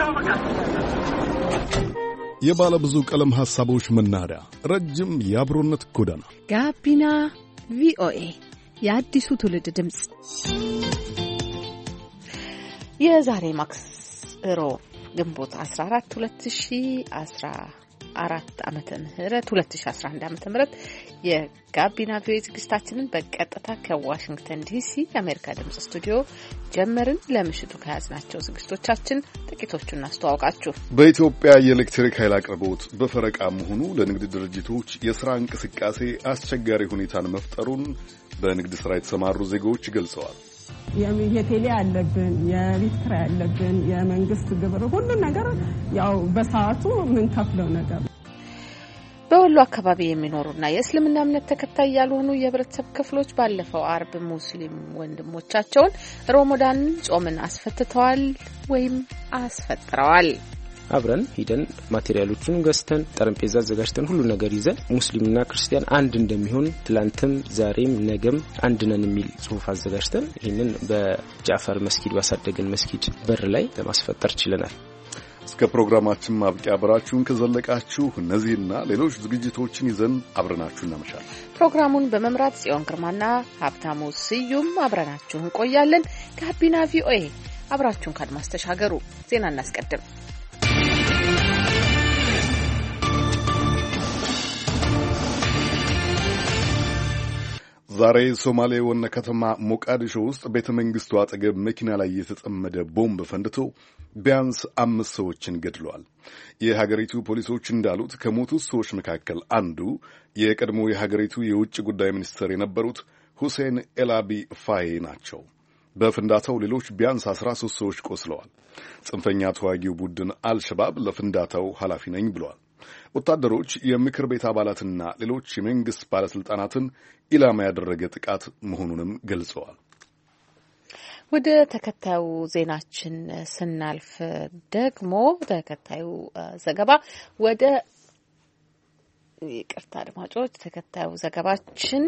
የባለ ብዙ ቀለም ሐሳቦች መናኸሪያ ረጅም የአብሮነት ጎዳና ጋቢና ቪኦኤ የአዲሱ ትውልድ ድምጽ። የዛሬ ማክሰኞ ግንቦት 14 2014 ዓመተ ምህረት 2011 ዓመተ ምህረት የጋቢና ቪኦኤ ዝግጅታችንን በቀጥታ ከዋሽንግተን ዲሲ የአሜሪካ ድምጽ ስቱዲዮ ጀመርን። ለምሽቱ ከያዝናቸው ዝግጅቶቻችን ጥቂቶቹን እናስተዋውቃችሁ። በኢትዮጵያ የኤሌክትሪክ ኃይል አቅርቦት በፈረቃ መሆኑ ለንግድ ድርጅቶች የሥራ እንቅስቃሴ አስቸጋሪ ሁኔታን መፍጠሩን በንግድ ሥራ የተሰማሩ ዜጎች ገልጸዋል። የቴሌ ያለብን፣ የቤት ኪራይ ያለብን፣ የመንግስት ግብር ሁሉ ነገር ያው በሰዓቱ ምን ከፍለው ነገር። በወሎ አካባቢ የሚኖሩና የእስልምና እምነት ተከታይ ያልሆኑ የህብረተሰብ ክፍሎች ባለፈው አርብ ሙስሊም ወንድሞቻቸውን ረመዳን ጾምን አስፈትተዋል ወይም አስፈጥረዋል። አብረን ሂደን ማቴሪያሎቹን ገዝተን ጠረጴዛ አዘጋጅተን ሁሉ ነገር ይዘን ሙስሊምና ክርስቲያን አንድ እንደሚሆን ትላንትም ዛሬም ነገም አንድ ነን የሚል ጽሑፍ አዘጋጅተን ይህንን በጃፈር መስጊድ ባሳደገን መስጊድ በር ላይ ለማስፈጠር ችለናል። እስከ ፕሮግራማችን ማብቂያ አብራችሁን ከዘለቃችሁ እነዚህና ሌሎች ዝግጅቶችን ይዘን አብረናችሁ እናመሻለን። ፕሮግራሙን በመምራት ጽዮን ግርማና ሀብታሙ ስዩም አብረናችሁ እንቆያለን። ጋቢና ቪኦኤ አብራችሁን ካድማስ ተሻገሩ። ዜና እናስቀድም። ዛሬ ሶማሌ ዋና ከተማ ሞቃዲሾ ውስጥ ቤተ መንግስቱ አጠገብ መኪና ላይ የተጠመደ ቦምብ ፈንድቶ ቢያንስ 5 ሰዎችን ገድሏል። የሀገሪቱ ፖሊሶች እንዳሉት ከሞቱት ሰዎች መካከል አንዱ የቀድሞ የሀገሪቱ የውጭ ጉዳይ ሚኒስትር የነበሩት ሁሴን ኤልአቢ ፋዬ ናቸው። በፍንዳታው ሌሎች ቢያንስ 13 ሰዎች ቆስለዋል። ጽንፈኛ ተዋጊው ቡድን አልሸባብ ለፍንዳታው ኃላፊ ነኝ ብሏል። ወታደሮች የምክር ቤት አባላትና ሌሎች የመንግስት ባለስልጣናትን ኢላማ ያደረገ ጥቃት መሆኑንም ገልጸዋል። ወደ ተከታዩ ዜናችን ስናልፍ ደግሞ ተከታዩ ዘገባ ተከታዩ ዘገባችን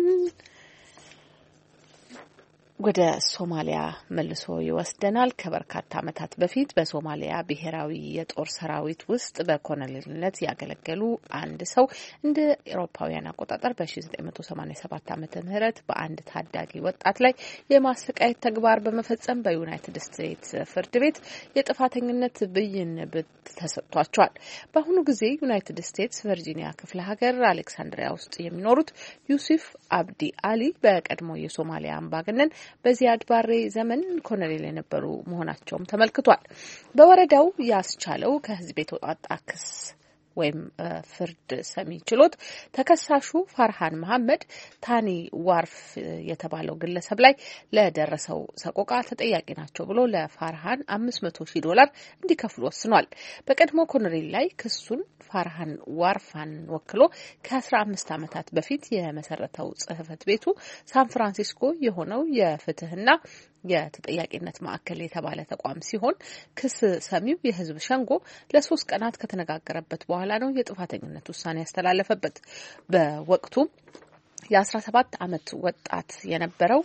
ወደ ሶማሊያ መልሶ ይወስደናል። ከበርካታ ዓመታት በፊት በሶማሊያ ብሔራዊ የጦር ሰራዊት ውስጥ በኮሎኔልነት ያገለገሉ አንድ ሰው እንደ አውሮፓውያን አቆጣጠር በ1987 ዓመተ ምህረት በአንድ ታዳጊ ወጣት ላይ የማሰቃየት ተግባር በመፈጸም በዩናይትድ ስቴትስ ፍርድ ቤት የጥፋተኝነት ብይን ተሰጥቷቸዋል። በአሁኑ ጊዜ ዩናይትድ ስቴትስ ቨርጂኒያ ክፍለ ሀገር አሌክሳንድሪያ ውስጥ የሚኖሩት ዩሱፍ አብዲ አሊ በቀድሞ የሶማሊያ አምባገነን በዚያድ ባሬ ዘመን ኮሎኔል የነበሩ መሆናቸውም ተመልክቷል። በወረዳው ያስቻለው ከህዝብ የተወጣጣ ክስ ወይም ፍርድ ሰሚ ችሎት ተከሳሹ ፋርሃን መሐመድ ታኒ ዋርፍ የተባለው ግለሰብ ላይ ለደረሰው ሰቆቃ ተጠያቂ ናቸው ብሎ ለፋርሃን $500,000 እንዲከፍሉ ወስኗል። በቀድሞ ኮሎኔል ላይ ክሱን ፋርሃን ዋርፋን ወክሎ ከ15 ዓመታት በፊት የመሰረተው ጽህፈት ቤቱ ሳን ፍራንሲስኮ የሆነው የፍትህና የተጠያቂነት ማዕከል የተባለ ተቋም ሲሆን ክስ ሰሚው የህዝብ ሸንጎ ለ3 ቀናት ከተነጋገረበት በኋላ ነው የጥፋተኝነት ውሳኔ ያስተላለፈበት። በወቅቱ የ17 ዓመት ወጣት የነበረው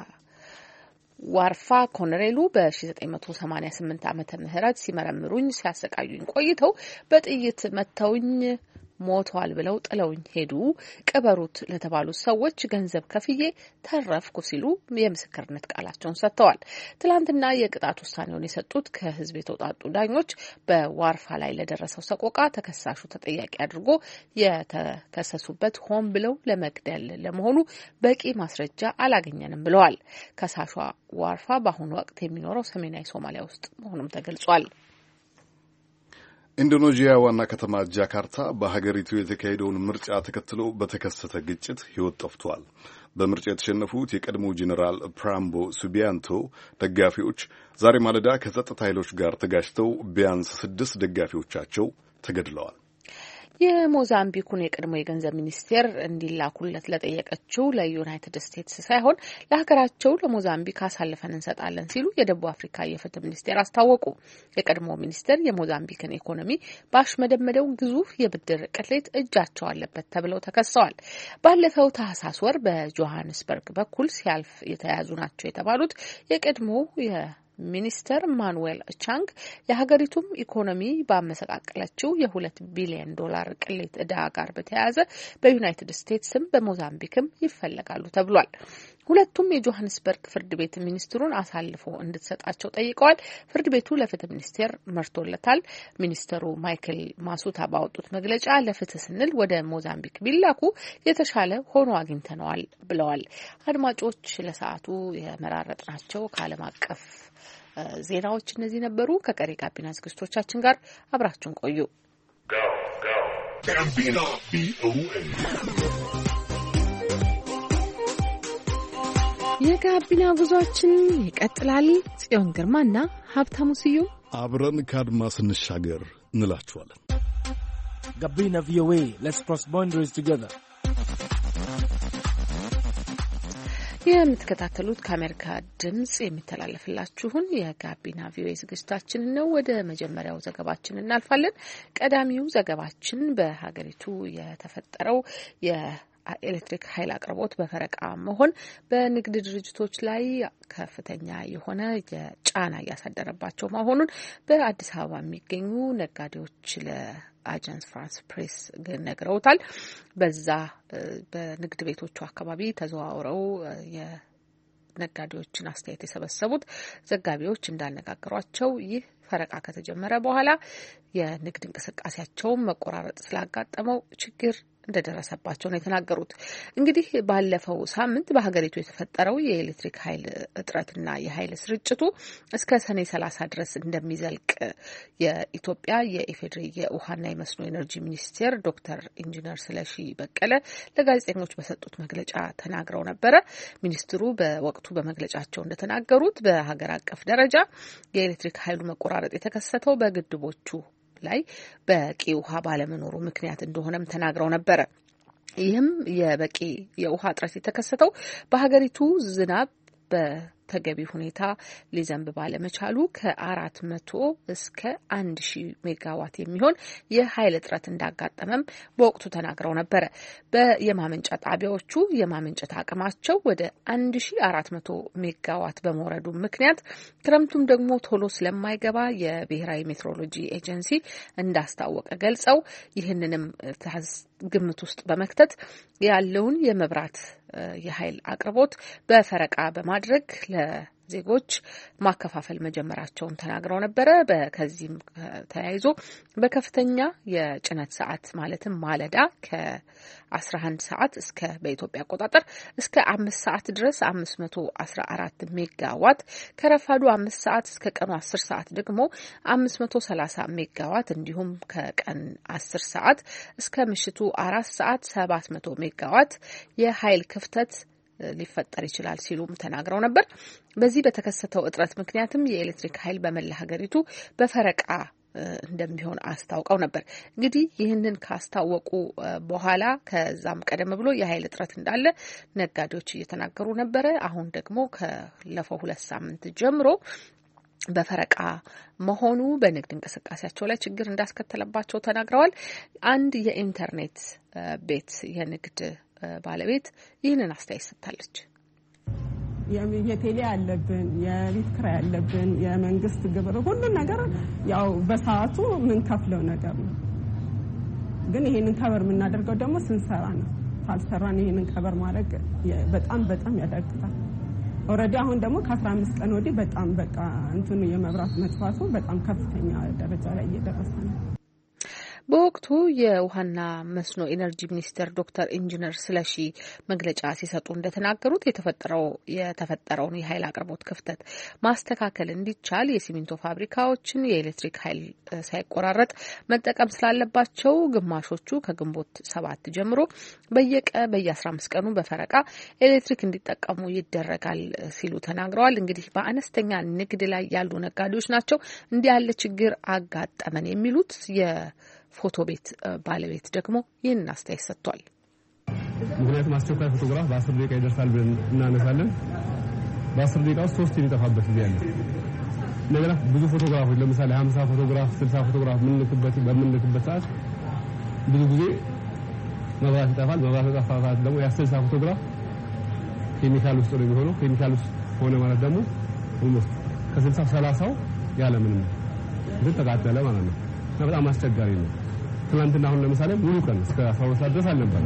ዋርፋ ኮሎኔሉ በ1988 ዓመተ ምህረት ሲመረምሩኝ ሲያሰቃዩኝ ቆይተው በጥይት መተውኝ ሞቷል ብለው ጥለውኝ ሄዱ። ቅበሩት ለተባሉት ሰዎች ገንዘብ ከፍዬ ተረፍኩ ሲሉ የምስክርነት ቃላቸውን ሰጥተዋል። ትላንትና የቅጣት ውሳኔውን የሰጡት ከህዝብ የተውጣጡ ዳኞች በዋርፋ ላይ ለደረሰው ሰቆቃ ተከሳሹ ተጠያቂ አድርጎ የተከሰሱበት ሆን ብለው ለመግደል ለመሆኑ በቂ ማስረጃ አላገኘንም ብለዋል። ከሳሿ ዋርፋ በአሁኑ ወቅት የሚኖረው ሰሜናዊ ሶማሊያ ውስጥ መሆኑም ተገልጿል። ኢንዶኔዥያ ዋና ከተማ ጃካርታ በሀገሪቱ የተካሄደውን ምርጫ ተከትሎ በተከሰተ ግጭት ሕይወት ጠፍቷል። በምርጫ የተሸነፉት የቀድሞ ጄኔራል ፕራምቦ ሱቢያንቶ ደጋፊዎች ዛሬ ማለዳ ከጸጥታ ኃይሎች ጋር ተጋጭተው ቢያንስ 6 ደጋፊዎቻቸው ተገድለዋል። የሞዛምቢኩን የቀድሞ የገንዘብ ሚኒስቴር እንዲላኩለት ለጠየቀችው ለዩናይትድ ስቴትስ ሳይሆን ለሀገራቸው ለሞዛምቢክ አሳልፈን እንሰጣለን ሲሉ የደቡብ አፍሪካ የፍትህ ሚኒስቴር አስታወቁ። የቀድሞ ሚኒስቴር የሞዛምቢክን ኢኮኖሚ ባሽመደመደው ግዙፍ የብድር ቅሌት እጃቸው አለበት ተብለው ተከሰዋል። ባለፈው ታህሳስ ወር በጆሃንስበርግ በኩል ሲያልፍ የተያዙ ናቸው የተባሉት የቀድሞ ሚኒስተር ማኑዌል ቻንግ የሀገሪቱም ኢኮኖሚ ባመሰቃቀለችው የ$2 ቢሊዮን ቅሌት ዕዳ ጋር በተያያዘ በዩናይትድ ስቴትስም በሞዛምቢክም ይፈለጋሉ ተብሏል። ሁለቱም የጆሃንስበርግ ፍርድ ቤት ሚኒስትሩን አሳልፎ እንድትሰጣቸው ጠይቀዋል። ፍርድ ቤቱ ለፍትህ ሚኒስቴር መርቶለታል። ሚኒስተሩ ማይክል ማሱታ ባወጡት መግለጫ ለፍትህ ስንል ወደ ሞዛምቢክ ቢላኩ የተሻለ ሆኖ አግኝተነዋል ብለዋል። አድማጮች ለሰዓቱ የመራረጥናቸው ከዓለም አቀፍ ዜናዎች እነዚህ ነበሩ። ከቀሪ ጋቢና ዝግጅቶቻችን ጋር አብራችሁን ቆዩ። የጋቢና ጉዟችን ይቀጥላል። ጽዮን ግርማና ሀብታሙ ስዩም አብረን ከአድማስ እንሻገር እንላችኋለን። ጋቢና ቪኦኤ let's cross boundaries together። የምትከታተሉት ከአሜሪካ ድምጽ የሚተላለፍላችሁን የጋቢና ቪኦኤ ዝግጅታችን ነው። ወደ መጀመሪያው ዘገባችን እናልፋለን። ቀዳሚው ዘገባችን በሀገሪቱ የተፈጠረው የኤሌክትሪክ ኃይል አቅርቦት በፈረቃ መሆን በንግድ ድርጅቶች ላይ ከፍተኛ የሆነ የጫና እያሳደረባቸው መሆኑን በአዲስ አበባ የሚገኙ ነጋዴዎች ለአጃንስ ፍራንስ ፕሬስ ነግረውታል። በዛ በንግድ ቤቶቹ አካባቢ ተዘዋውረው የነጋዴዎችን አስተያየት የሰበሰቡት ዘጋቢዎች እንዳነጋገሯቸው ይህ ፈረቃ ከተጀመረ በኋላ የንግድ እንቅስቃሴያቸውን መቆራረጥ ስላጋጠመው ችግር እንደደረሰባቸው ነው የተናገሩት። እንግዲህ ባለፈው ሳምንት በሀገሪቱ የተፈጠረው የኤሌክትሪክ ኃይል እጥረትና የኃይል ስርጭቱ እስከ ሰኔ 30 ድረስ እንደሚዘልቅ የኢትዮጵያ የኢፌዴሪ የውሃና የመስኖ ኤነርጂ ሚኒስቴር ዶክተር ኢንጂነር ስለሺ በቀለ ለጋዜጠኞች በሰጡት መግለጫ ተናግረው ነበረ። ሚኒስትሩ በወቅቱ በመግለጫቸው እንደተናገሩት በሀገር አቀፍ ደረጃ የኤሌክትሪክ ኃይሉ መቆራረጥ የተከሰተው በግድቦቹ ላይ በቂ ውሃ ባለመኖሩ ምክንያት እንደሆነም ተናግረው ነበረ። ይህም የበቂ የውሃ እጥረት የተከሰተው በሀገሪቱ ዝናብ በተገቢ ሁኔታ ሊዘንብ ባለመቻሉ ከ400 እስከ 1000 ሜጋዋት የሚሆን የኃይል እጥረት እንዳጋጠመም በወቅቱ ተናግረው ነበረ። በየማመንጫ ጣቢያዎቹ የማመንጨት አቅማቸው ወደ 1400 ሜጋዋት በመውረዱ ምክንያት ክረምቱም ደግሞ ቶሎ ስለማይገባ የብሔራዊ ሜትሮሎጂ ኤጀንሲ እንዳስታወቀ ገልጸው ይህንንም ግምት ውስጥ በመክተት ያለውን የመብራት የኃይል አቅርቦት በፈረቃ በማድረግ ለዜጎች ማከፋፈል መጀመራቸውን ተናግረው ነበረ። ከዚህም ተያይዞ በከፍተኛ የጭነት ሰዓት ማለትም ማለዳ ከ11 ሰዓት እስከ በኢትዮጵያ አቆጣጠር እስከ 5 ሰዓት ድረስ 514 ሜጋዋት፣ ከረፋዱ 5 ሰዓት እስከ ቀኑ 10 ሰዓት ደግሞ 530 ሜጋዋት እንዲሁም ከቀን 10 ሰዓት እስከ ምሽቱ 4 ሰዓት 700 ሜጋዋት የኃይል ክፍተት ሊፈጠር ይችላል ሲሉም ተናግረው ነበር። በዚህ በተከሰተው እጥረት ምክንያትም የኤሌክትሪክ ኃይል በመላ ሀገሪቱ በፈረቃ እንደሚሆን አስታውቀው ነበር። እንግዲህ ይህንን ካስታወቁ በኋላ ከዛም ቀደም ብሎ የኃይል እጥረት እንዳለ ነጋዴዎች እየተናገሩ ነበረ። አሁን ደግሞ ካለፈው 2 ሳምንት ጀምሮ በፈረቃ መሆኑ በንግድ እንቅስቃሴያቸው ላይ ችግር እንዳስከተለባቸው ተናግረዋል። አንድ የኢንተርኔት ቤት የንግድ ባለቤት ይህንን አስተያየት ሰጥታለች። የቴሌ ያለብን፣ የቤት ኪራይ ያለብን፣ የመንግስት ግብር ሁሉ ነገር ያው በሰዓቱ ምን ከፍለው ነገር ነው። ግን ይሄንን ከበር የምናደርገው ደግሞ ስንሰራ ነው። ካልሰራን ይሄንን ከበር ማድረግ በጣም ያዳግታል። ኦሬዲ አሁን ደግሞ ከ15 ቀን ወዲህ በጣም በቃ እንትኑ የመብራት መጥፋቱ በጣም ከፍተኛ ደረጃ ላይ እየደረሰ ነው። በወቅቱ የውሃና መስኖ ኢነርጂ ሚኒስቴር ዶክተር ኢንጂነር ስለሺ መግለጫ ሲሰጡ እንደተናገሩት የተፈጠረውን የኃይል አቅርቦት ክፍተት ማስተካከል እንዲቻል የሲሚንቶ ፋብሪካዎችን የኤሌክትሪክ ኃይል ሳይቆራረጥ መጠቀም ስላለባቸው ግማሾቹ ከግንቦት 7 ጀምሮ በየ15 ቀኑ በፈረቃ ኤሌክትሪክ እንዲጠቀሙ ይደረጋል ሲሉ ተናግረዋል። እንግዲህ በአነስተኛ ንግድ ላይ ያሉ ነጋዴዎች ናቸው እንዲህ ያለ ችግር አጋጠመን የሚሉት። ፎቶ ቤት ባለቤት ደግሞ ይህንን አስተያየት ሰጥቷል። ምክንያቱም አስቸኳይ ፎቶግራፍ በ10 ደቂቃ ይደርሳል ብለን እናነሳለን። በ10 ደቂቃ ውስጥ 3 የሚጠፋበት ጊዜ አለ። እንደገና ብዙ ፎቶግራፎች ለምሳሌ 50 ፎቶግራፍ 60 ፎቶግራፍ በምንልክበት ሰዓት ብዙ ጊዜ መብራት ይጠፋል። መብራት የጠፋ ሰዓት ደግሞ ያ60 ፎቶግራፍ ኬሚካል ውስጥ ነው የሚሆነው። ኬሚካል ውስጥ ሆነ ማለት ደግሞ ኦልሞስት ከ60 30ው ያለ ምንም ግን ተቃጠለ ማለት ነው። በጣም አስቸጋሪ ነው። ትናንትና አሁን ለምሳሌ ሙሉ ቀን እስከ 12 ሰዓት ድረስ አልነበረ።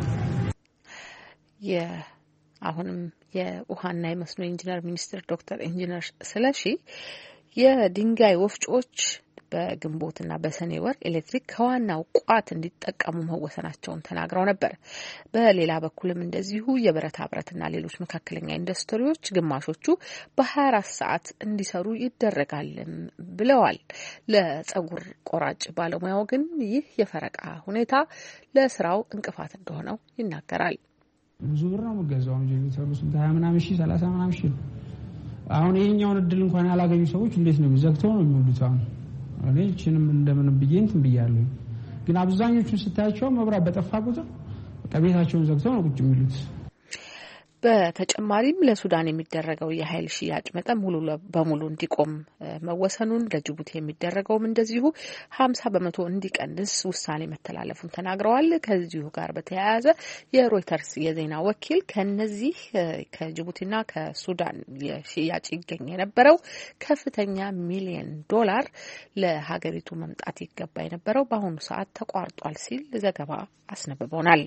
አሁንም የውሃና የመስኖ ኢንጂነር ሚኒስትር ዶክተር ኢንጂነር ስለሺ የድንጋይ ወፍጮች በግንቦትና በሰኔ ወር ኤሌክትሪክ ከዋናው ቋት እንዲጠቀሙ መወሰናቸውን ተናግረው ነበር። በሌላ በኩልም እንደዚሁ የብረታ ብረትና ሌሎች መካከለኛ ኢንዱስትሪዎች ግማሾቹ በ24 ሰዓት እንዲሰሩ ይደረጋል ብለዋል። ለጸጉር ቆራጭ ባለሙያው ግን ይህ የፈረቃ ሁኔታ ለስራው እንቅፋት እንደሆነው ይናገራል። ብዙ ብር ነው መገዛው እንጂ የሚሰሩ 20 ምናምን ሺህ 30 ምናምን ሺህ አሁን ይሄኛውን እድል እንኳን ያላገኙ ሰዎች እንዴት ነው ዘግተው ነው የሚውሉት? አሁን እኔችንም እንደምን ብዬንት ብያለሁ። ግን አብዛኞቹ ስታያቸው መብራት በጠፋ ቁጥር በቃ ቤታቸውን ዘግተው ነው ቁጭ የሚሉት። በተጨማሪም ለሱዳን የሚደረገው የኃይል ሽያጭ መጠን ሙሉ በሙሉ እንዲቆም መወሰኑን ለጅቡቲ የሚደረገውም እንደዚሁ 50% እንዲቀንስ ውሳኔ መተላለፉን ተናግረዋል። ከዚሁ ጋር በተያያዘ የሮይተርስ የዜና ወኪል ከነዚህ ከጅቡቲና ከሱዳን የሽያጭ ይገኝ የነበረው ከፍተኛ ሚሊዮን ዶላር ለሀገሪቱ መምጣት ይገባ የነበረው በአሁኑ ሰዓት ተቋርጧል ሲል ዘገባ አስነብቦናል።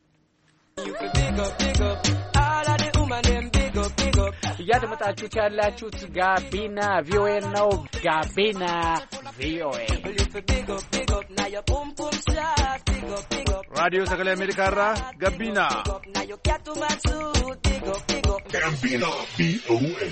እያደመጣችሁት ያላችሁት ጋቢና ቪኦኤ ነው። ጋቢና ቪኦኤ ራዲዮ ሰገሌ አሜሪካ ራ ጋቢና ቪኦኤ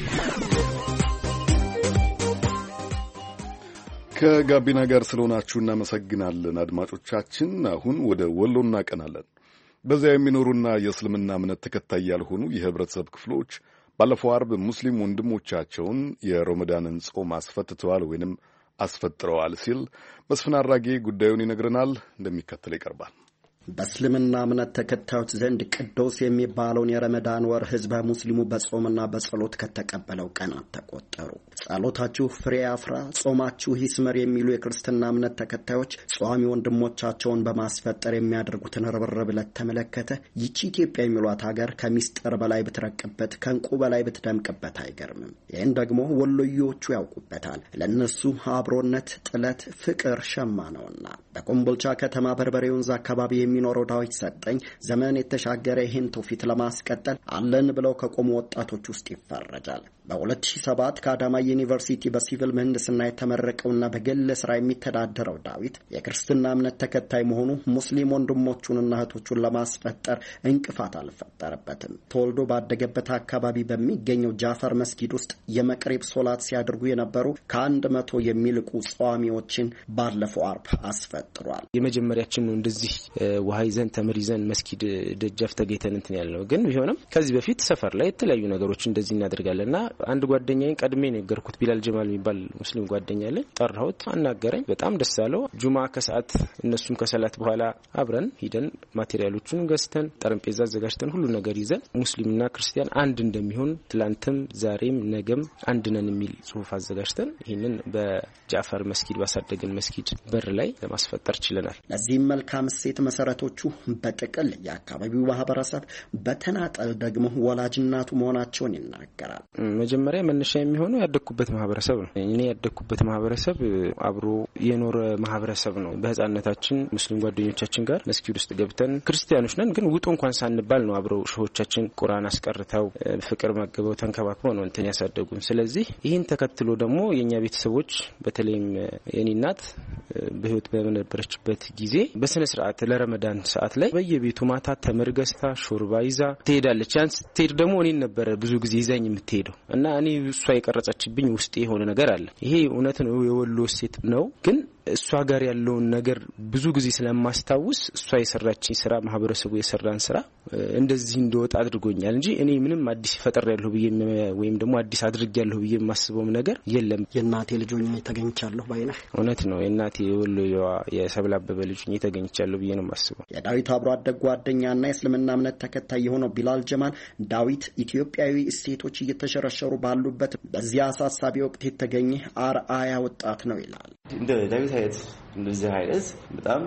ከጋቢና ጋር ስለሆናችሁ እናመሰግናለን አድማጮቻችን። አሁን ወደ ወሎ እናቀናለን። በዚያ የሚኖሩና የእስልምና እምነት ተከታይ ያልሆኑ የህብረተሰብ ክፍሎች ባለፈው አርብ ሙስሊም ወንድሞቻቸውን የረመዳንን ጾም አስፈትተዋል ወይንም አስፈጥረዋል ሲል መስፍን አራጌ ጉዳዩን ይነግረናል። እንደሚከተለው ይቀርባል። በእስልምና እምነት ተከታዮች ዘንድ ቅዱስ የሚባለውን የረመዳን ወር ህዝበ ሙስሊሙ በጾምና በጸሎት ከተቀበለው ቀናት ተቆጠሩ። ጸሎታችሁ ፍሬ ያፍራ፣ ጾማችሁ ይስመር የሚሉ የክርስትና እምነት ተከታዮች ጿሚ ወንድሞቻቸውን በማስፈጠር የሚያደርጉትን ርብርብ ለተመለከተ ይቺ ኢትዮጵያ የሚሏት ሀገር ከሚስጥር በላይ ብትረቅበት ከእንቁ በላይ ብትደምቅበት አይገርምም። ይህን ደግሞ ወሎዮቹ ያውቁበታል። ለእነሱ አብሮነት፣ ጥለት፣ ፍቅር ሸማ ነውና። በኮምቦልቻ ከተማ በርበሬ ወንዝ አካባቢ የሚኖረው ዳዊት ሰጠኝ ዘመን የተሻገረ ይህን ትውፊት ለማስቀጠል አለን ብለው ከቆሙ ወጣቶች ውስጥ ይፈረጃል። በ2007 ከአዳማ ዩኒቨርሲቲ በሲቪል ምህንድስና የተመረቀውና በግል ስራ የሚተዳደረው ዳዊት የክርስትና እምነት ተከታይ መሆኑ ሙስሊም ወንድሞቹንና እህቶቹን ለማስፈጠር እንቅፋት አልፈጠረበትም። ተወልዶ ባደገበት አካባቢ በሚገኘው ጃፈር መስጊድ ውስጥ የመቅሪብ ሶላት ሲያደርጉ የነበሩ ከ100 የሚልቁ ጿሚዎችን ባለፈው አርብ አስፈጥሯል። የመጀመሪያችን ነው እንደዚህ ውሃ ይዘን ተምር ይዘን መስጊድ ደጃፍ ተገኝተን እንትን ያለው። ግን ቢሆንም ከዚህ በፊት ሰፈር ላይ የተለያዩ ነገሮች እንደዚህ እናደርጋለንና አንድ ጓደኛዬን ቀድሜ ነገርኩት። ቢላል ጀማል የሚባል ሙስሊም ጓደኛ አለኝ። ጠራሁት፣ አናገረኝ። በጣም ደስ አለው። ጁማ ከሰዓት እነሱም ከሰላት በኋላ አብረን ሂደን ማቴሪያሎቹን ገዝተን ጠረጴዛ አዘጋጅተን ሁሉ ነገር ይዘን ሙስሊምና ክርስቲያን አንድ እንደሚሆን ትላንትም ዛሬም ነገም አንድ ነን የሚል ጽሁፍ አዘጋጅተን ይህንን በጃፈር መስጊድ ባሳደገን መስጊድ በር ላይ ለማስፈጠር ችለናል። ለዚህም መልካም እሴት መሰረቶቹ በጥቅል የአካባቢው ማህበረሰብ፣ በተናጠል ደግሞ ወላጅናቱ መሆናቸውን ይናገራል። መጀመሪያ መነሻ የሚሆነው ያደኩበት ማህበረሰብ ነው። እኔ ያደኩበት ማህበረሰብ አብሮ የኖረ ማህበረሰብ ነው። በህፃነታችን ሙስሊም ጓደኞቻችን ጋር መስጊድ ውስጥ ገብተን ክርስቲያኖች ነን ግን ውጡ እንኳን ሳንባል ነው አብረው ሸሆቻችን ቁርአን አስቀርተው ፍቅር ማገበው ተንከባክበው ነው እንትን ያሳደጉን። ስለዚህ ይህን ተከትሎ ደግሞ የኛ ቤተሰቦች በተለይም የኔ እናት በህይወት በነበረችበት ጊዜ በስነ ስርዓት ለረመዳን ሰዓት ላይ በየቤቱ ማታ ተመርገስታ ሾርባ ይዛ ትሄዳለች። ያን ስትሄድ ደግሞ እኔን ነበር ብዙ ጊዜ ይዛኝ የምትሄደው እና እኔ እሷ የቀረጸችብኝ ውስጥ የሆነ ነገር አለ። ይሄ እውነት ነው፣ የወሎ ሴት ነው። ግን እሷ ጋር ያለውን ነገር ብዙ ጊዜ ስለማስታውስ እሷ የሰራችኝ ስራ ማህበረሰቡ የሰራን ስራ እንደዚህ እንደወጣ አድርጎኛል እንጂ እኔ ምንም አዲስ ፈጠር ያለሁ ብዬ ወይም ደግሞ አዲስ አድርግ ያለሁ ብዬ የማስበው ነገር የለም። የናቴ ልጅ ሆኜ ተገኝቻለሁ ባይነህ እውነት ነው። የናቴ የወሎዋ የሰብል አበበ ልጅ ሆኜ ተገኝቻለሁ ብዬ ነው የማስበው። የዳዊት አብሮ አደግ ጓደኛና የእስልምና እምነት ተከታይ የሆነው ቢላል ጀማል ዳዊት ኢትዮጵያዊ እሴቶች እየተሸረሸሩ ባሉበት በዚያ አሳሳቢ ወቅት የተገኘ አርአያ ወጣት ነው ይላል። እንደ ዳዊት አይነት እንደዚህ አይነት በጣም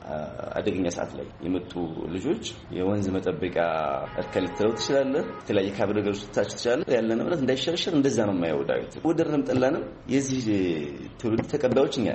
አደገኛ ሰዓት ላይ የመጡ ልጆች የወንዝ መጠበቂያ እርከን ልትለው ትችላለህ፣ የተለያየ ካብ ነገሮች ልታች ትችላለህ። ያለ ንብረት እንዳይሸረሸር እንደዛ ነው የማየው ዳዊት። ወደረም ጠላንም የዚህ ትውልድ ተቀባዮች እኛ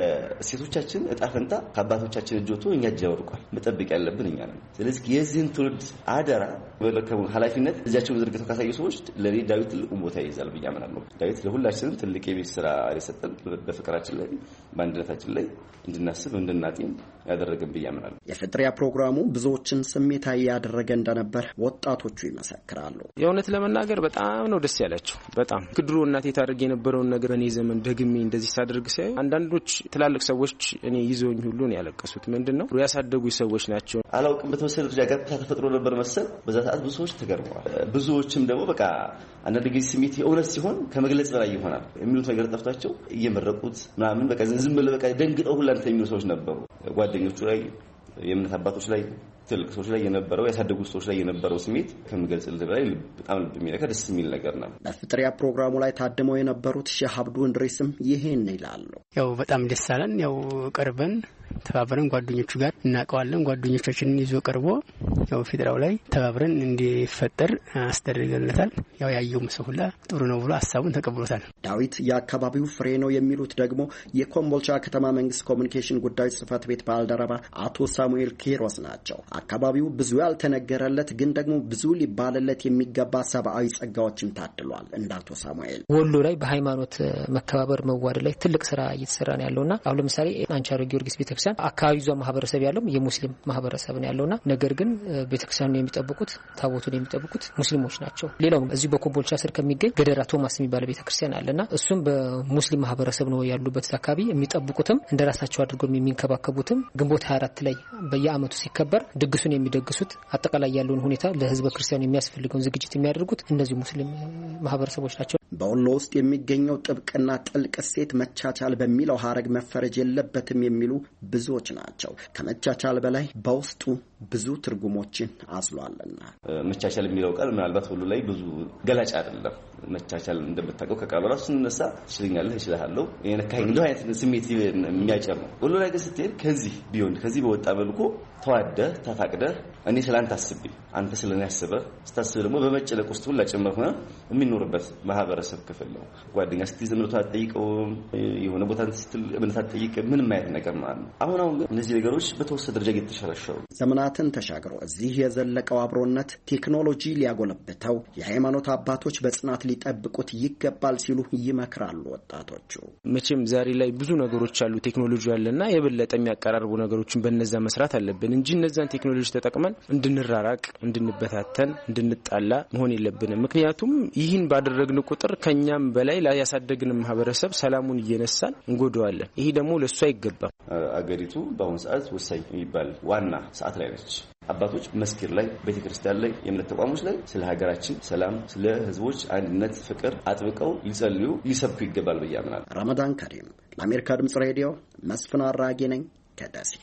የሴቶቻችን እጣ ፈንታ ከአባቶቻችን እጅ ወጥቶ እኛ እጅ ያወርቋል። መጠበቅ ያለብን እኛ ነን። ስለዚህ የዚህን ትውልድ አደራ በለከቡ ኃላፊነት እጃቸውን ዘርግተው ካሳዩ ሰዎች ለኔ ዳዊት ትልቅ ቦታ ይይዛል ብዬ አምናለሁ። ዳዊት ለሁላችንም ትልቅ የቤት ስራ የሰጠን በፍቅራችን ላይ በአንድነታችን ላይ እንድናስብ እንድናጤን ያደረገን ብዬ አምናለሁ። የፍጥሪያ ፕሮግራሙ ብዙዎችን ስሜታዊ ያደረገ እንደነበር ወጣቶቹ ይመሰክራሉ። የእውነት ለመናገር በጣም ነው ደስ ያላቸው። በጣም ክድሩ እናቴ ታደርግ የነበረውን ነገር እኔ ዘመን ደግሜ እንደዚህ ሳደርግ ሳይ አንዳንዶች ትላልቅ ሰዎች እኔ ይዘውኝ ሁሉ ነው ያለቀሱት። ምንድነው ያሳደጉ ሰዎች ናቸው። አላውቅም በተወሰነ ደረጃ ጋር ተፈጥሮ ነበር መሰል በዛ ሰዓት ብዙ ሰዎች ተገርመዋል። ብዙዎችም ደግሞ በቃ አንዳንድ ጊዜ ስሜት የእውነት ሲሆን ከመግለጽ በላይ ይሆናል የሚሉት ነገር ጠፍቷቸው እየመረቁት ምናምን በቃ ዝም ብለው በቃ ደንግጠው ሁላ የሚሉ ሰዎች ነበሩ። ጓደኞቹ ላይ የእምነት አባቶች ላይ ትልቅ ሰዎች ላይ የነበረው ያሳደጉ ሰዎች ላይ የነበረው ስሜት ከመግለጽልህ በላይ በጣም ልብ የሚነካ ደስ የሚል ነገር ነው። በፍጥሪያ ፕሮግራሙ ላይ ታድመው የነበሩት ሼህ አብዱ እንድሪስም ይሄን ይላሉ። ያው በጣም ደስ አለን። ያው ቀርበን ተባብረን ጓደኞቹ ጋር እናቀዋለን። ጓደኞቻችንን ይዞ ቀርቦ ያው ፍጥራው ላይ ተባብረን እንዲፈጠር አስደርገንለታል። ያው ያየው ሰው ሁላ ጥሩ ነው ብሎ ሐሳቡን ተቀብሎታል። ዳዊት የአካባቢው ፍሬ ነው የሚሉት ደግሞ የኮምቦልቻ ከተማ መንግስት ኮሙኒኬሽን ጉዳዮች ጽህፈት ቤት ባልደረባ አቶ ሳሙኤል ኪሮስ ናቸው። አካባቢው ብዙ ያልተነገረለት ግን ደግሞ ብዙ ሊባልለት የሚገባ ሰብአዊ ጸጋዎችን ታድሏል። እንደ አቶ ሳሙኤል ወሎ ላይ በሃይማኖት መከባበር መዋደድ ላይ ትልቅ ስራ እየተሰራ ነው ያለውና አሁን ለምሳሌ አንቻሮ ጊዮርጊስ ቤተክርስቲያን አካባቢው ማህበረሰብ ያለው የሙስሊም ማህበረሰብ ነው ያለውና ነገር ግን ቤተክርስቲያኑን የሚጠብቁት ታቦቱን የሚጠብቁት ሙስሊሞች ናቸው። ሌላው እዚህ በኮምቦልቻ ስር ከሚገኝ ገደራ ቶማስ የሚባል ቤተክርስቲያን አለና እሱም በሙስሊም ማህበረሰብ ነው ያሉበት አካባቢ የሚጠብቁትም እንደራሳቸው አድርገው የሚንከባከቡትም ግንቦት 24 ላይ በየአመቱ ሲከበር ድግሱን የሚደግሱት አጠቃላይ ያለውን ሁኔታ ለህዝበ ክርስቲያኑ የሚያስፈልገውን ዝግጅት የሚያደርጉት እነዚህ ሙስሊም ማህበረሰቦች ናቸው። በወሎ ውስጥ የሚገኘው ጥብቅና ጥልቅ እሴት መቻቻል በሚለው ሀረግ መፈረጅ የለበትም የሚሉ ብዙዎች ናቸው። ከመቻቻል በላይ በውስጡ ብዙ ትርጉሞችን አስሏልና መቻቻል የሚለው ቃል ምናልባት ሁሉ ላይ ብዙ ገላጭ አይደለም። መቻቻል እንደምታውቀው ከቃሉ ራሱ ስንነሳ ትችልኛለህ እችልሃለሁ የነካኝ እንደው አይነት ስሜት የሚያጨር ነው። ሁሉ ላይ ግን ስትሄድ ከዚህ ቢሆን ከዚህ በወጣ መልኩ ተዋደህ ተፋቅደህ እኔ ስላንተ አስቤ አንተ ስለኔ አስበህ ስታስብ ደግሞ በመጨለቅ ውስጥ ሁላ ጭምር ሆነ የሚኖርበት ማህበረሰብ ክፍል ነው። ጓደኛ ስትይዝ እምነቱን አትጠይቀውም። የሆነ ቦታ ስትል እምነት አትጠይቅም። ምንም አይነት ነገር ማለት ነው። አሁን ግን እነዚህ ነገሮች በተወሰነ ደረጃ እየተሸረሸሩ ዘመናትን ተሻግሮ እዚህ የዘለቀው አብሮነት ቴክኖሎጂ ሊያጎለብተው የሃይማኖት አባቶች በጽናት ሊጠብቁት ይገባል ሲሉ ይመክራሉ ወጣቶቹ። መቼም ዛሬ ላይ ብዙ ነገሮች አሉ ቴክኖሎጂ ያለና የበለጠ የሚያቀራርቡ ነገሮችን በእነዛ መስራት አለብን እንጂ እነዛን ቴክኖሎጂ ተጠቅመን እንድንራራቅ፣ እንድንበታተን፣ እንድንጣላ መሆን የለብንም። ምክንያቱም ይህን ባደረግን ቁጥር ከኛም በላይ ያሳደግን ማህበረሰብ ሰላሙን እየነሳን እንጎዳዋለን። ይሄ ደግሞ ለሱ አይገባም። አገሪቱ በአሁኑ ሰዓት ወሳኝ የሚባል ዋና ሰዓት ላይ ነች። አባቶች መስጊድ ላይ ቤተክርስቲያን ላይ የእምነት ተቋሞች ላይ ስለ ሀገራችን ሰላም ስለ ህዝቦች አንድነት ፍቅር አጥብቀው ይጸልዩ ይሰብኩ ይገባል ብዬ አምናለሁ። ረመዳን ከሪም ለአሜሪካ ድምጽ ሬዲዮ መስፍን አራጌ ነኝ ከደሴ።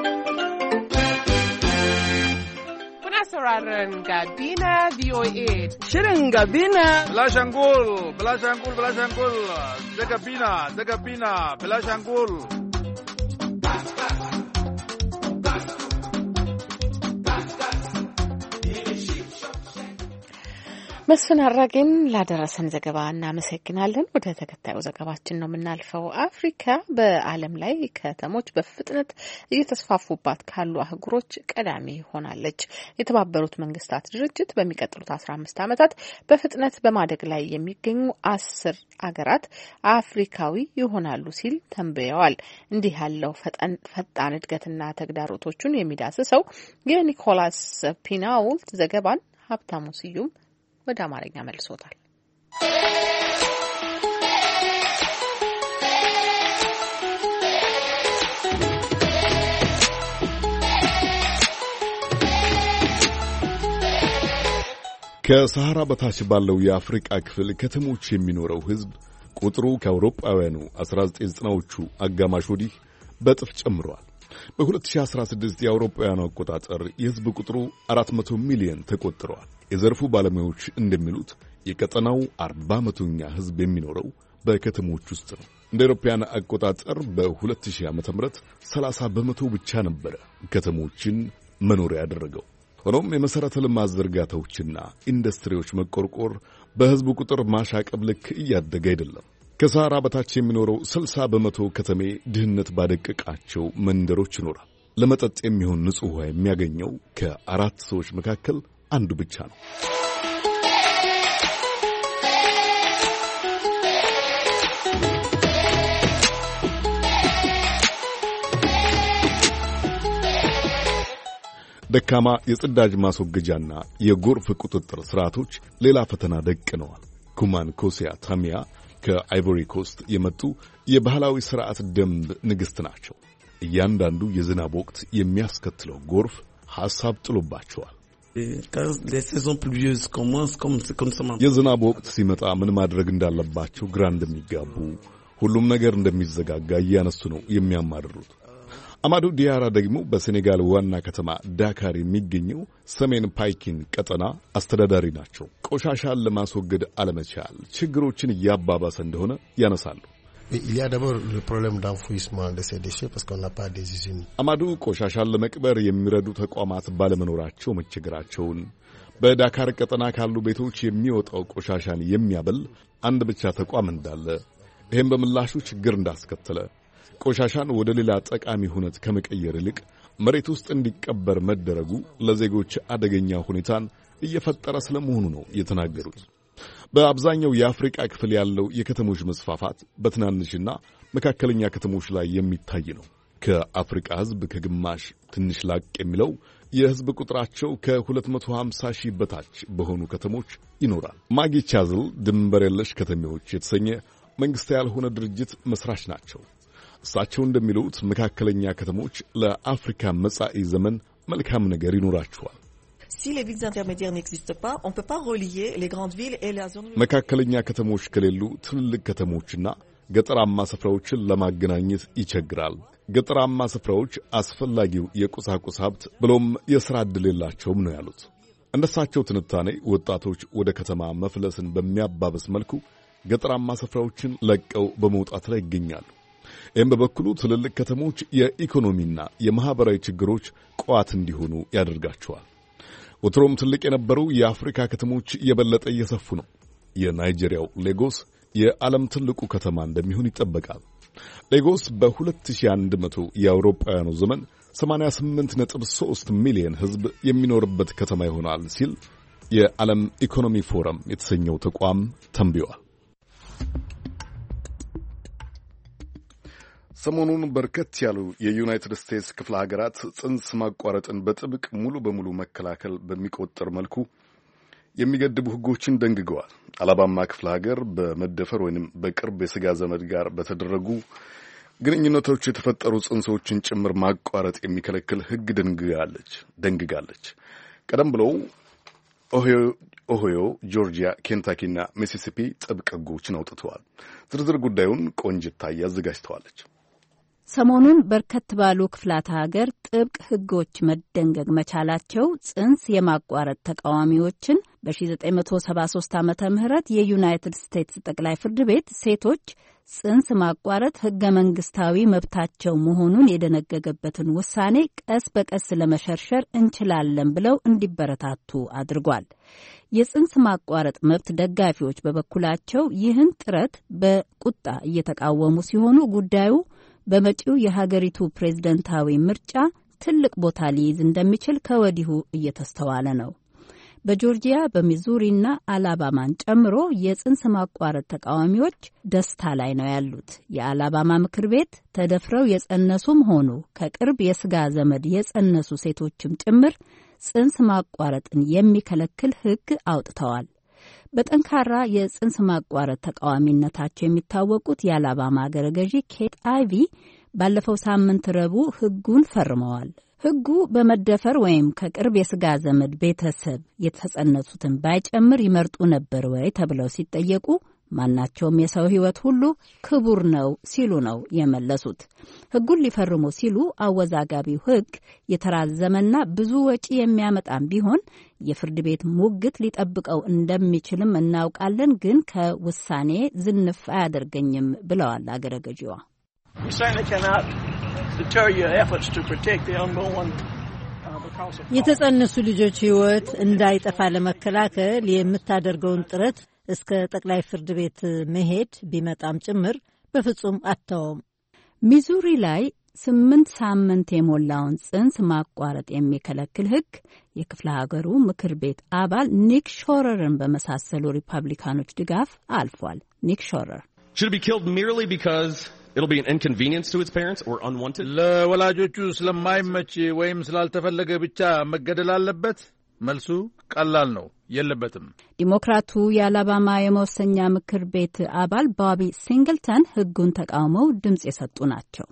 sauraron Gabina VOA. Shirin Gabina. Bilashangul, Bilashangul, Bilashangul. Da Gabina, Bilashangul. መስፍን አራጌን ላደረሰን ዘገባ እናመሰግናለን። ወደ ተከታዩ ዘገባችን ነው የምናልፈው። አፍሪካ በዓለም ላይ ከተሞች በፍጥነት እየተስፋፉባት ካሉ አህጉሮች ቀዳሚ ሆናለች። የተባበሩት መንግስታት ድርጅት በሚቀጥሉት 15 ዓመታት በፍጥነት በማደግ ላይ የሚገኙ 10 አገራት አፍሪካዊ ይሆናሉ ሲል ተንብየዋል። እንዲህ ያለው ፈጣን እድገትና ተግዳሮቶቹን የሚዳስሰው የኒኮላስ ፒናውልት ዘገባን ሀብታሙ ስዩም ወደ አማርኛ መልሶታል። ከሰሃራ በታች ባለው የአፍሪካ ክፍል ከተሞች የሚኖረው ህዝብ ቁጥሩ ከአውሮፓውያኑ 1990ዎቹ አጋማሽ ወዲህ በጥፍ ጨምሯል። በ2016 የአውሮፓውያኑ አቆጣጠር የህዝብ ቁጥሩ 400 ሚሊዮን ተቆጥሯል። የዘርፉ ባለሙያዎች እንደሚሉት የቀጠናው 40% ህዝብ የሚኖረው በከተሞች ውስጥ ነው። እንደ አውሮፓውያን አቆጣጠር በ2000 ዓ.ም 30% ብቻ ነበረ ከተሞችን መኖሪያ ያደረገው። ሆኖም የመሠረተ ልማት ዝርጋታዎችና ኢንዱስትሪዎች መቆርቆር በሕዝቡ ቁጥር ማሻቀብ ልክ እያደገ አይደለም። ከሰሃራ በታች የሚኖረው 60% ከተሜ ድህነት ባደቀቃቸው መንደሮች ይኖራል። ለመጠጥ የሚሆን ንጹህ ውሃ የሚያገኘው ከ4 ሰዎች መካከል አንዱ ብቻ ነው። ደካማ የጽዳጅ ማስወገጃና የጎርፍ ቁጥጥር ስርዓቶች ሌላ ፈተና ደቅነዋል። ኩማን ኮሲያ ታሚያ ከአይቮሪ ኮስት የመጡ የባህላዊ ስርዓት ደንብ ንግሥት ናቸው። እያንዳንዱ የዝናብ ወቅት የሚያስከትለው ጎርፍ ሐሳብ ጥሎባቸዋል። የዝናብ ወቅት ሲመጣ ምን ማድረግ እንዳለባቸው ግራ እንደሚጋቡ፣ ሁሉም ነገር እንደሚዘጋጋ እያነሱ ነው የሚያማርሩት። አማዱ ዲያራ ደግሞ በሴኔጋል ዋና ከተማ ዳካር የሚገኘው ሰሜን ፓይኪን ቀጠና አስተዳዳሪ ናቸው። ቆሻሻን ለማስወገድ አለመቻል ችግሮችን እያባባሰ እንደሆነ ያነሳሉ። አማዱ ቆሻሻን ለመቅበር የሚረዱ ተቋማት ባለመኖራቸው መቸገራቸውን፣ በዳካር ቀጠና ካሉ ቤቶች የሚወጣው ቆሻሻን የሚያበል አንድ ብቻ ተቋም እንዳለ፣ ይህም በምላሹ ችግር እንዳስከተለ፣ ቆሻሻን ወደ ሌላ ጠቃሚ ሁነት ከመቀየር ይልቅ መሬት ውስጥ እንዲቀበር መደረጉ ለዜጎች አደገኛ ሁኔታን እየፈጠረ ስለመሆኑ ነው የተናገሩት። በአብዛኛው የአፍሪካ ክፍል ያለው የከተሞች መስፋፋት በትናንሽና መካከለኛ ከተሞች ላይ የሚታይ ነው። ከአፍሪካ ሕዝብ ከግማሽ ትንሽ ላቅ የሚለው የሕዝብ ቁጥራቸው ከ250 ሺህ በታች በሆኑ ከተሞች ይኖራል። ማጊ ቻዝል ድንበር የለሽ ከተሜዎች የተሰኘ መንግሥታዊ ያልሆነ ድርጅት መስራች ናቸው። እሳቸው እንደሚሉት መካከለኛ ከተሞች ለአፍሪካ መጻኢ ዘመን መልካም ነገር ይኖራቸዋል። መካከለኛ ከተሞች ከሌሉ ትልልቅ ከተሞችና ገጠራማ ስፍራዎችን ለማገናኘት ይቸግራል። ገጠራማ ስፍራዎች አስፈላጊው የቁሳቁስ ሀብት ብሎም የሥራ ዕድል የላቸውም ነው ያሉት። እንደሳቸው ትንታኔ ወጣቶች ወደ ከተማ መፍለስን በሚያባብስ መልኩ ገጠራማ ስፍራዎችን ለቀው በመውጣት ላይ ይገኛሉ። ይህም በበኩሉ ትልልቅ ከተሞች የኢኮኖሚና የማኅበራዊ ችግሮች ቋት እንዲሆኑ ያደርጋቸዋል። ወትሮም ትልቅ የነበሩ የአፍሪካ ከተሞች የበለጠ እየሰፉ ነው። የናይጄሪያው ሌጎስ የዓለም ትልቁ ከተማ እንደሚሆን ይጠበቃል። ሌጎስ በ2100 የአውሮፓውያኑ ዘመን 88.3 ሚሊዮን ሕዝብ የሚኖርበት ከተማ ይሆናል ሲል የዓለም ኢኮኖሚ ፎረም የተሰኘው ተቋም ተንብዮአል። ሰሞኑን በርከት ያሉ የዩናይትድ ስቴትስ ክፍለ ሀገራት ጽንስ ማቋረጥን በጥብቅ ሙሉ በሙሉ መከላከል በሚቆጠር መልኩ የሚገድቡ ሕጎችን ደንግገዋል። አላባማ ክፍለ ሀገር በመደፈር ወይንም በቅርብ የሥጋ ዘመድ ጋር በተደረጉ ግንኙነቶች የተፈጠሩ ጽንሶችን ጭምር ማቋረጥ የሚከለክል ሕግ ደንግጋለች። ቀደም ብለው ኦሃዮ፣ ጆርጂያ፣ ኬንታኪና ሚሲሲፒ ጥብቅ ሕጎችን አውጥተዋል። ዝርዝር ጉዳዩን ቆንጅት ታዬ አዘጋጅተዋለች። ሰሞኑን በርከት ባሉ ክፍላተ ሀገር ጥብቅ ሕጎች መደንገግ መቻላቸው ጽንስ የማቋረጥ ተቃዋሚዎችን በ1973 ዓመተ ምህረት የዩናይትድ ስቴትስ ጠቅላይ ፍርድ ቤት ሴቶች ጽንስ ማቋረጥ ሕገ መንግስታዊ መብታቸው መሆኑን የደነገገበትን ውሳኔ ቀስ በቀስ ለመሸርሸር እንችላለን ብለው እንዲበረታቱ አድርጓል። የጽንስ ማቋረጥ መብት ደጋፊዎች በበኩላቸው ይህን ጥረት በቁጣ እየተቃወሙ ሲሆኑ ጉዳዩ በመጪው የሀገሪቱ ፕሬዝደንታዊ ምርጫ ትልቅ ቦታ ሊይዝ እንደሚችል ከወዲሁ እየተስተዋለ ነው። በጆርጂያ በሚዙሪና አላባማን ጨምሮ የጽንስ ማቋረጥ ተቃዋሚዎች ደስታ ላይ ነው ያሉት። የአላባማ ምክር ቤት ተደፍረው የጸነሱም ሆኑ ከቅርብ የስጋ ዘመድ የጸነሱ ሴቶችም ጭምር ጽንስ ማቋረጥን የሚከለክል ሕግ አውጥተዋል። በጠንካራ የጽንስ ማቋረጥ ተቃዋሚነታቸው የሚታወቁት የአላባማ አገረ ገዢ ኬት አይቪ ባለፈው ሳምንት ረቡዕ ሕጉን ፈርመዋል። ሕጉ በመደፈር ወይም ከቅርብ የስጋ ዘመድ ቤተሰብ የተጸነሱትን ባይጨምር ይመርጡ ነበር ወይ ተብለው ሲጠየቁ ማናቸውም የሰው ሕይወት ሁሉ ክቡር ነው ሲሉ ነው የመለሱት። ሕጉን ሊፈርሙ ሲሉ አወዛጋቢው ሕግ የተራዘመና ብዙ ወጪ የሚያመጣም ቢሆን የፍርድ ቤት ሙግት ሊጠብቀው እንደሚችልም እናውቃለን፣ ግን ከውሳኔ ዝንፍ አያደርገኝም ብለዋል አገረ ገዢዋ። የተጸነሱ ልጆች ሕይወት እንዳይጠፋ ለመከላከል የምታደርገውን ጥረት እስከ ጠቅላይ ፍርድ ቤት መሄድ ቢመጣም ጭምር በፍጹም አተውም። ሚዙሪ ላይ 8 ሳምንት የሞላውን ጽንስ ማቋረጥ የሚከለክል ሕግ የክፍለ ሀገሩ ምክር ቤት አባል ኒክ ሾረርን በመሳሰሉ ሪፐብሊካኖች ድጋፍ አልፏል። ኒክ ሾረር ለወላጆቹ ስለማይመች ወይም ስላልተፈለገ ብቻ መገደል አለበት? መልሱ ቀላል ነው፣ የለበትም። ዲሞክራቱ የአላባማ የመወሰኛ ምክር ቤት አባል ቦቢ ሲንግልተን ሕጉን ተቃውመው ድምፅ የሰጡ ናቸው።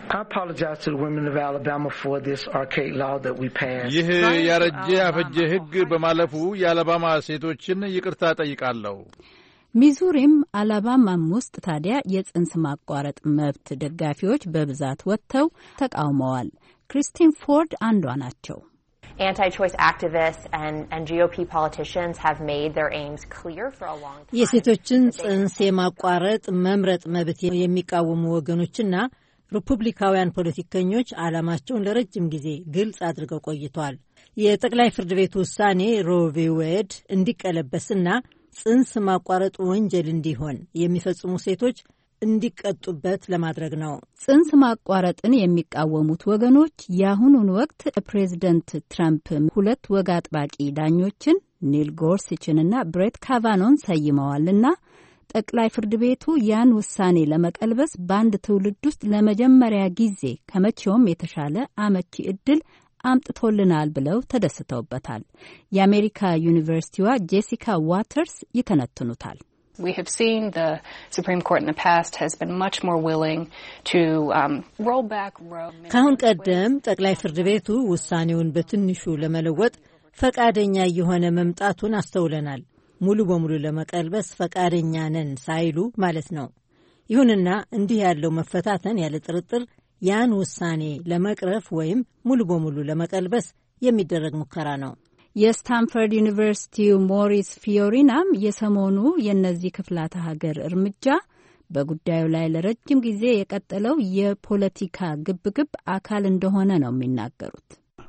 ይህ ያረጀ ያፈጀ ሕግ በማለፉ የአላባማ ሴቶችን ይቅርታ ጠይቃለሁ። ሚዙሪም አላባማም ውስጥ ታዲያ የጽንስ ማቋረጥ መብት ደጋፊዎች በብዛት ወጥተው ተቃውመዋል። ክሪስቲን ፎርድ አንዷ ናቸው። Anti-choice activists and GOP politicians have made their aims clear for a long time. የሴቶችን ጽንስ የማቋረጥ መምረጥ መብት የሚቃወሙ ወገኖችና ሪፑብሊካውያን ፖለቲከኞች ዓላማቸውን ለረጅም ጊዜ ግልጽ አድርገው ቆይቷል። የጠቅላይ ፍርድ ቤት ውሳኔ ሮ ቪ ዌድ እንዲቀለበስና ጽንስ ማቋረጥ ወንጀል እንዲሆን የሚፈጽሙ ሴቶች እንዲቀጡበት ለማድረግ ነው። ጽንስ ማቋረጥን የሚቃወሙት ወገኖች የአሁኑን ወቅት ፕሬዝደንት ትራምፕ 2 ወግ አጥባቂ ዳኞችን ኒል ጎርሲችንና ብሬት ካቫኖን ሰይመዋልና ጠቅላይ ፍርድ ቤቱ ያን ውሳኔ ለመቀልበስ በአንድ ትውልድ ውስጥ ለመጀመሪያ ጊዜ ከመቼውም የተሻለ አመቺ ዕድል አምጥቶልናል ብለው ተደስተውበታል። የአሜሪካ ዩኒቨርሲቲዋ ጄሲካ ዋተርስ ይተነትኑታል። We have seen the Supreme Court in the past has been much more willing to roll back Roe. ካሁን ቀደም ጠቅላይ ፍርድ ቤቱ ውሳኔውን በትንሹ ለመለወጥ ፈቃደኛ የሆነ መምጣቱን አስተውለናል። ሙሉ በሙሉ ለመቀልበስ ፈቃደኛ ነን ሳይሉ ማለት ነው። ይሁንና እንዲህ ያለው መፈታተን ያለ ጥርጥር ያን ውሳኔ ለመቅረፍ ወይም ሙሉ በሙሉ ለመቀልበስ የሚደረግ ሙከራ ነው። የስታንፈርድ ዩኒቨርሲቲው ሞሪስ ፊዮሪናም የሰሞኑ የእነዚህ ክፍላተ ሀገር እርምጃ በጉዳዩ ላይ ለረጅም ጊዜ የቀጠለው የፖለቲካ ግብግብ አካል እንደሆነ ነው የሚናገሩት።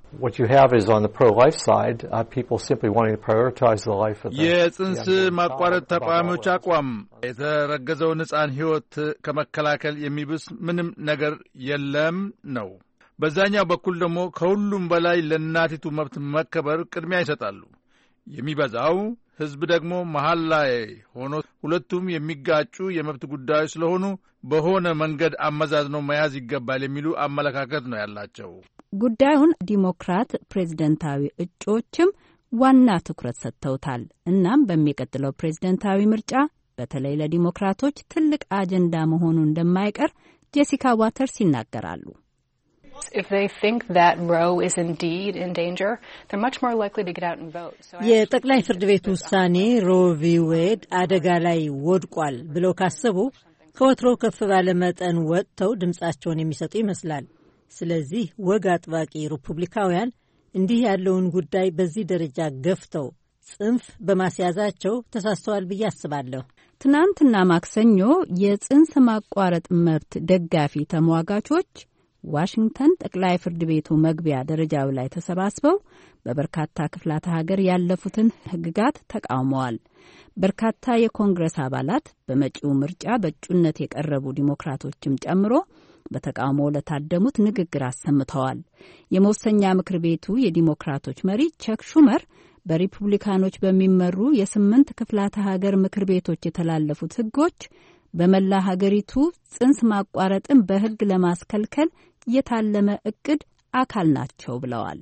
የጽንስ ማቋረጥ ተቃዋሚዎች አቋም የተረገዘውን ሕፃን ሕይወት ከመከላከል የሚብስ ምንም ነገር የለም ነው። በዛኛው በኩል ደግሞ ከሁሉም በላይ ለእናቲቱ መብት መከበር ቅድሚያ ይሰጣሉ። የሚበዛው ሕዝብ ደግሞ መሀል ላይ ሆኖ ሁለቱም የሚጋጩ የመብት ጉዳዮች ስለሆኑ በሆነ መንገድ አመዛዝነው መያዝ ይገባል የሚሉ አመለካከት ነው ያላቸው። ጉዳዩን ዲሞክራት ፕሬዝደንታዊ እጩዎችም ዋና ትኩረት ሰጥተውታል። እናም በሚቀጥለው ፕሬዝደንታዊ ምርጫ በተለይ ለዲሞክራቶች ትልቅ አጀንዳ መሆኑ እንደማይቀር ጄሲካ ዋተርስ ይናገራሉ። If they think that Roe is indeed in danger, they're much more likely to get out and vote. የጠቅላይ ፍርድ ቤት ውሳኔ ሮ ቪ ዌድ አደጋ ላይ ወድቋል ብለው ካሰቡ ከወትሮው ከፍ ባለ መጠን ወጥተው ድምጻቸውን የሚሰጡ ይመስላል። ስለዚህ ወግ አጥባቂ ሪፑብሊካውያን እንዲህ ያለውን ጉዳይ በዚህ ደረጃ ገፍተው ጽንፍ በማስያዛቸው ተሳስተዋል ብዬ አስባለሁ። ትናንትና ማክሰኞ የጽንስ ማቋረጥ መብት ደጋፊ ተሟጋቾች ዋሽንግተን ጠቅላይ ፍርድ ቤቱ መግቢያ ደረጃው ላይ ተሰባስበው በበርካታ ክፍላተ ሀገር ያለፉትን ሕግጋት ተቃውመዋል። በርካታ የኮንግረስ አባላት በመጪው ምርጫ በእጩነት የቀረቡ ዲሞክራቶችም ጨምሮ በተቃውሞ ለታደሙት ንግግር አሰምተዋል። የመወሰኛ ምክር ቤቱ የዲሞክራቶች መሪ ቸክ ሹመር በሪፑብሊካኖች በሚመሩ የ8 ክፍላተ ሀገር ምክር ቤቶች የተላለፉት ሕጎች በመላ ሀገሪቱ ጽንስ ማቋረጥን በሕግ ለማስከልከል የታለመ እቅድ አካል ናቸው ብለዋል።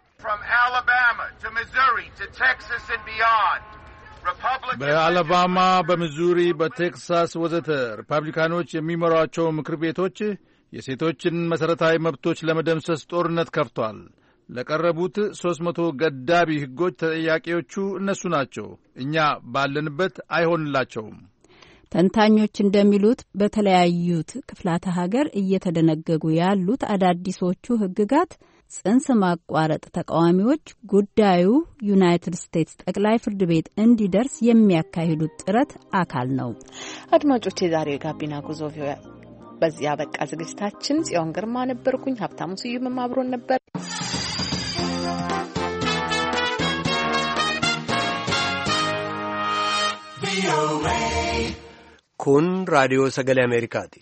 በአላባማ፣ በሚዙሪ፣ በቴክሳስ ወዘተ ሪፐብሊካኖች የሚመሯቸው ምክር ቤቶች የሴቶችን መሠረታዊ መብቶች ለመደምሰስ ጦርነት ከፍቷል። ለቀረቡት 300 ገዳቢ ሕጎች ተጠያቂዎቹ እነሱ ናቸው። እኛ ባለንበት አይሆንላቸውም። ተንታኞች እንደሚሉት በተለያዩት ክፍላተ ሀገር እየተደነገጉ ያሉት አዳዲሶቹ ሕግጋት ጽንስ ማቋረጥ ተቃዋሚዎች ጉዳዩ ዩናይትድ ስቴትስ ጠቅላይ ፍርድ ቤት እንዲደርስ የሚያካሂዱት ጥረት አካል ነው። አድማጮች፣ የዛሬው የጋቢና ጉዞ በዚያ በቃ። ዝግጅታችን ጽዮን ግርማ ነበርኩኝ። ሀብታሙ ስዩም አብሮን ነበር። kun raadiyoo sagalee Ameerikaati.